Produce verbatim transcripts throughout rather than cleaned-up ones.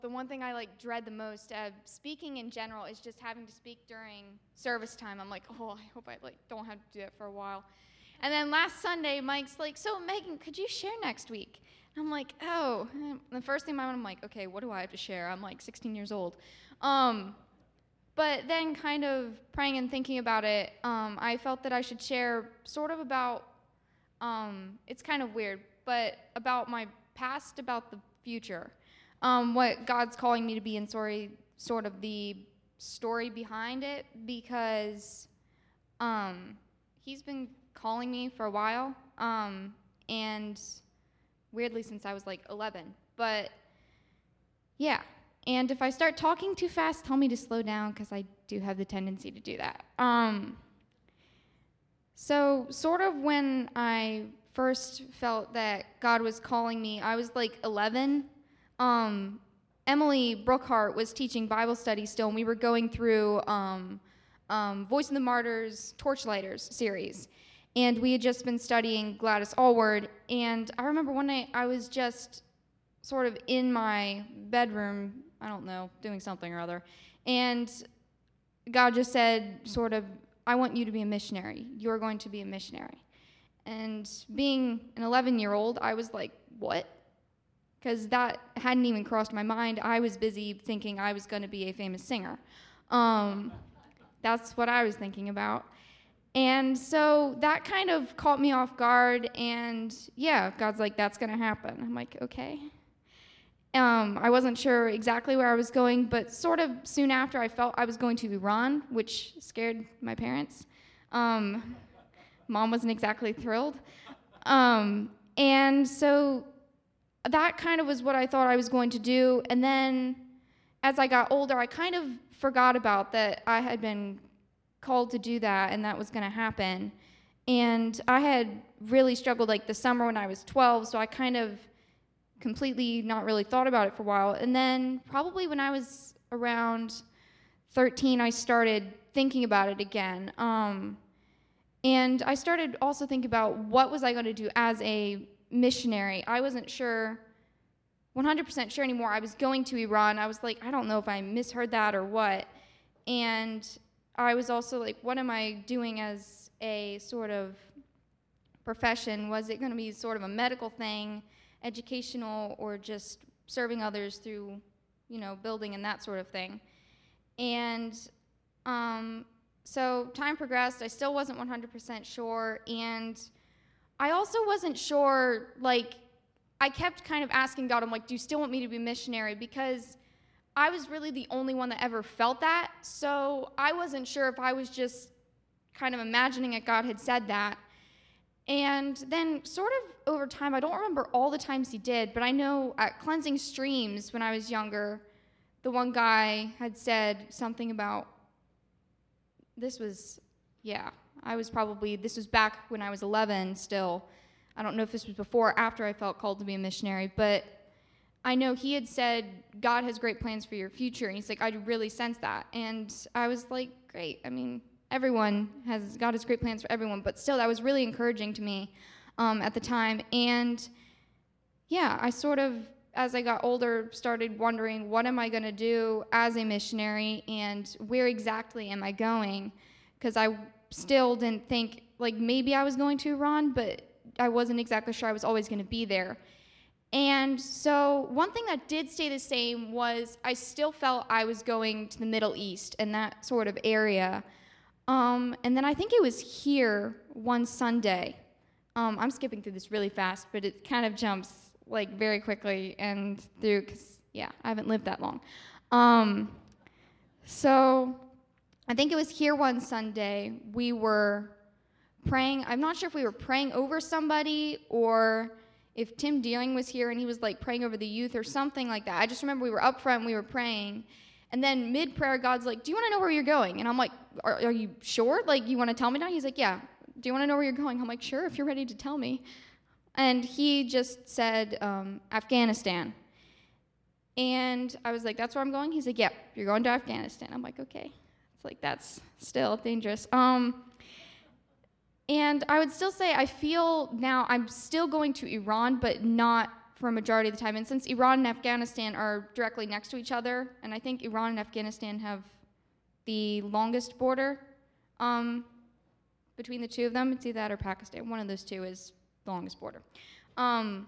The one thing I like dread the most, uh, speaking in general, is just having to speak during service time. I'm like, oh, I hope I like don't have to do that for a while. And then last Sunday, Mike's like, so Megan, could you share next week? And I'm like, oh. And the first thing in my mind, I'm like, okay, what do I have to share? I'm like sixteen years old. Um, but then kind of praying and thinking about it, um, I felt that I should share sort of about, um, it's kind of weird, but about my past, about the future. Um, what God's calling me to be, and sorry, sort of the story behind it, because um, he's been calling me for a while, um, and weirdly since I was like eleven. But yeah, and if I start talking too fast, tell me to slow down, because I do have the tendency to do that. Um, so sort of when I first felt that God was calling me, I was like eleven. Um, Emily Brookhart was teaching Bible study still, and we were going through um, um, Voice of the Martyrs Torchlighters series, and we had just been studying Gladys Allward, and I remember one night I was just sort of in my bedroom, I don't know, doing something or other, and God just said sort of, I want you to be a missionary. You're going to be a missionary. And being an eleven-year-old, I was like, what? Because that hadn't even crossed my mind. I was busy thinking I was going to be a famous singer. Um, that's what I was thinking about. And so that kind of caught me off guard, and yeah, God's like, that's going to happen. I'm like, okay. Um, I wasn't sure exactly where I was going, but sort of soon after I felt I was going to Iran, which scared my parents. Um, Mom wasn't exactly thrilled. Um, and so that kind of was what I thought I was going to do. And then as I got older, I kind of forgot about that I had been called to do that and that was going to happen. And I had really struggled like the summer when I was twelve, so I kind of completely not really thought about it for a while. And then probably when I was around thirteen, I started thinking about it again. Um, and I started also thinking about what was I going to do as a missionary. I wasn't sure, one hundred percent sure anymore. I was going to Iran. I was like, I don't know if I misheard that or what. And I was also like, what am I doing as a sort of profession? Was it going to be sort of a medical thing, educational, or just serving others through, you know, building and that sort of thing? And um, so time progressed. I still wasn't one hundred percent sure, and I also wasn't sure, like, I kept kind of asking God, I'm like, do you still want me to be a missionary? Because I was really the only one that ever felt that, so I wasn't sure if I was just kind of imagining that God had said that. And then sort of over time, I don't remember all the times he did, but I know at Cleansing Streams when I was younger, the one guy had said something about, this was, yeah, I was probably, this was back when I was eleven still. I don't know if this was before or after I felt called to be a missionary, but I know he had said, God has great plans for your future. And he's like, I really sense that. And I was like, great. I mean, everyone has, God has great plans for everyone. But still, that was really encouraging to me um, at the time. And yeah, I sort of, as I got older, started wondering, what am I going to do as a missionary, and where exactly am I going? Because I still didn't think, like, maybe I was going to Iran, but I wasn't exactly sure I was always going to be there. And so one thing that did stay the same was I still felt I was going to the Middle East and that sort of area. Um, and then I think it was here one Sunday. Um, I'm skipping through this really fast, but it kind of jumps like very quickly and through, because, yeah, I haven't lived that long. Um, so I think it was here one Sunday, we were praying. I'm not sure if we were praying over somebody or if Tim Deering was here and he was like praying over the youth or something like that. I just remember we were up front and we were praying. And then mid-prayer, God's like, do you want to know where you're going? And I'm like, are, are you sure? Like, you want to tell me now? He's like, yeah. Do you want to know where you're going? I'm like, sure, if you're ready to tell me. And he just said, um, Afghanistan. And I was like, that's where I'm going? He's like, yeah, you're going to Afghanistan. I'm like, okay. It's like, that's still dangerous. Um, and I would still say I feel now I'm still going to Iran, but not for a majority of the time. And since Iran and Afghanistan are directly next to each other, and I think Iran and Afghanistan have the longest border um, between the two of them, it's either that or Pakistan. One of those two is the longest border. Um,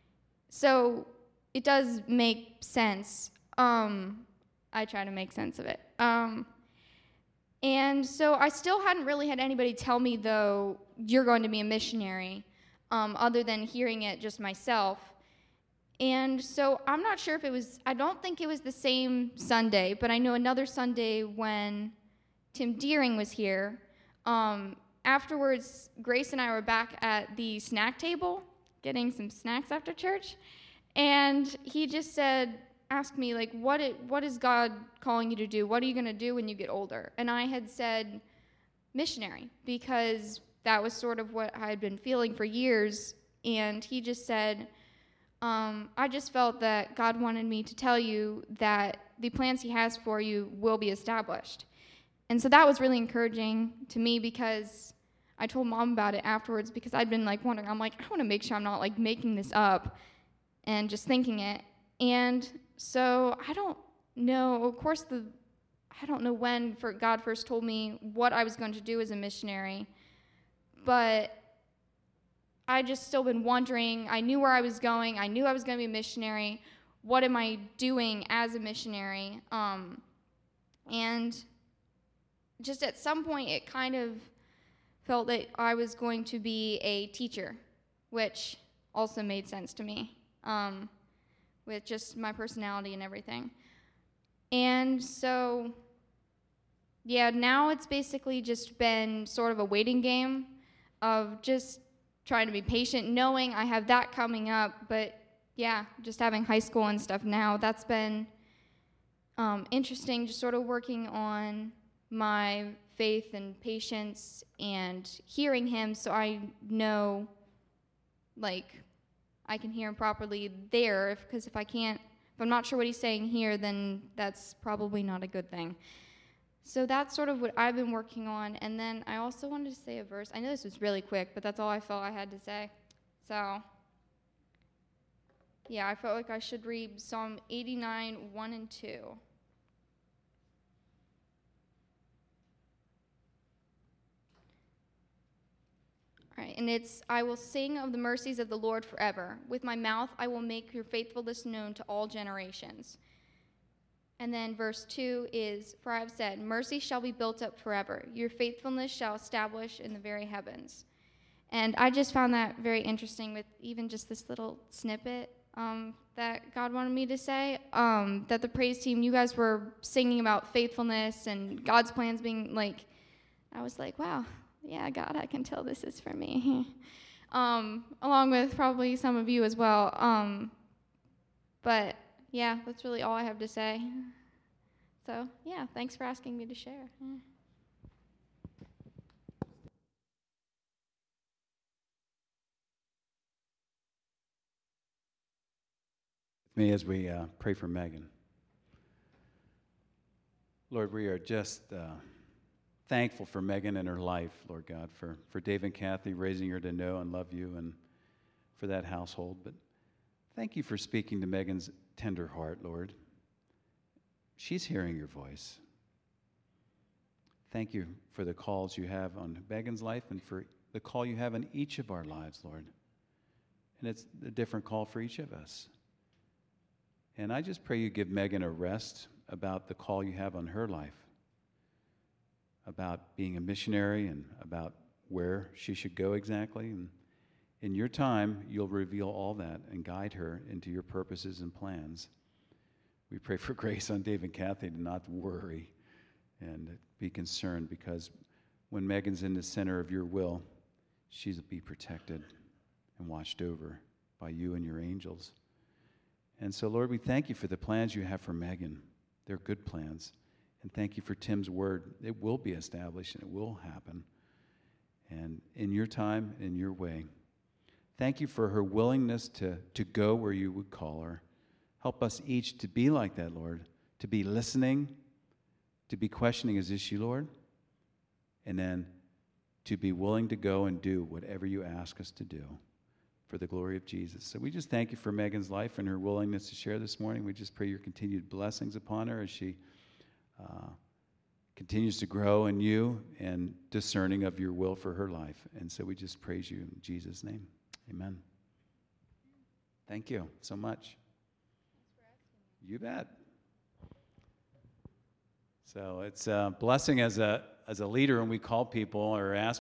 so it does make sense. Um, I try to make sense of it. Um, and so I still hadn't really had anybody tell me, though, you're going to be a missionary, um, other than hearing it just myself. And so I'm not sure if it was, I don't think it was the same Sunday, but I know another Sunday when Tim Deering was here. Um, afterwards, Grace and I were back at the snack table, getting some snacks after church, and he just said, asked me, like, what it, what is God calling you to do? What are you going to do when you get older? And I had said missionary, because that was sort of what I had been feeling for years. And he just said, um, I just felt that God wanted me to tell you that the plans he has for you will be established. And so that was really encouraging to me, because I told Mom about it afterwards, because I'd been like wondering, I'm like, I want to make sure I'm not like making this up and just thinking it. And so I don't know, of course, the I don't know when for God first told me what I was going to do as a missionary, but I just still been wondering. I knew where I was going. I knew I was going to be a missionary. What am I doing as a missionary? Um, and just at some point, it kind of felt that I was going to be a teacher, which also made sense to me. Um, with just my personality and everything. And so, yeah, now it's basically just been sort of a waiting game of just trying to be patient, knowing I have that coming up, but yeah, just having high school and stuff now, that's been um, interesting, just sort of working on my faith and patience and hearing him so I know, like, I can hear him properly there, because if, if I can't, if I'm not sure what he's saying here, then that's probably not a good thing. So that's sort of what I've been working on. And then I also wanted to say a verse. I know this was really quick, but that's all I felt I had to say. So, yeah, I felt like I should read Psalm eighty-nine, one and two. All right, and it's, I will sing of the mercies of the Lord forever. With my mouth I will make your faithfulness known to all generations. And then verse two is, for I have said, mercy shall be built up forever. Your faithfulness shall establish in the very heavens. And I just found that very interesting with even just this little snippet um, that God wanted me to say, um, that the praise team, you guys were singing about faithfulness and God's plans being like, I was like, wow. Yeah, God, I can tell this is for me. um, along with probably some of you as well. Um, but, yeah, that's really all I have to say. So, yeah, thanks for asking me to share. Yeah. Me as we uh, pray for Megan. Lord, we are just uh, thankful for Megan and her life, Lord God, for, for Dave and Kathy raising her to know and love you, and for that household. But thank you for speaking to Megan's tender heart, Lord. She's hearing your voice. Thank you for the calls you have on Megan's life and for the call you have in each of our lives, Lord. And it's a different call for each of us. And I just pray you give Megan a rest about the call you have on her life, about being a missionary and about where she should go exactly. And in your time, you'll reveal all that and guide her into your purposes and plans. We pray for grace on Dave and Kathy to not worry and be concerned, because when Megan's in the center of your will, she's to be protected and watched over by you and your angels. And so, Lord, we thank you for the plans you have for Megan. They're good plans. And thank you for Tim's word. It will be established and it will happen. And in your time, in your way. Thank you for her willingness to, to go where you would call her. Help us each to be like that, Lord, to be listening, to be questioning, is this you, Lord? And then to be willing to go and do whatever you ask us to do for the glory of Jesus. So we just thank you for Megan's life and her willingness to share this morning. We just pray your continued blessings upon her as she uh, continues to grow in you and discerning of your will for her life. And so we just praise you in Jesus' name. Amen. Thank you so much. You bet. So it's a blessing as a as a leader when we call people or ask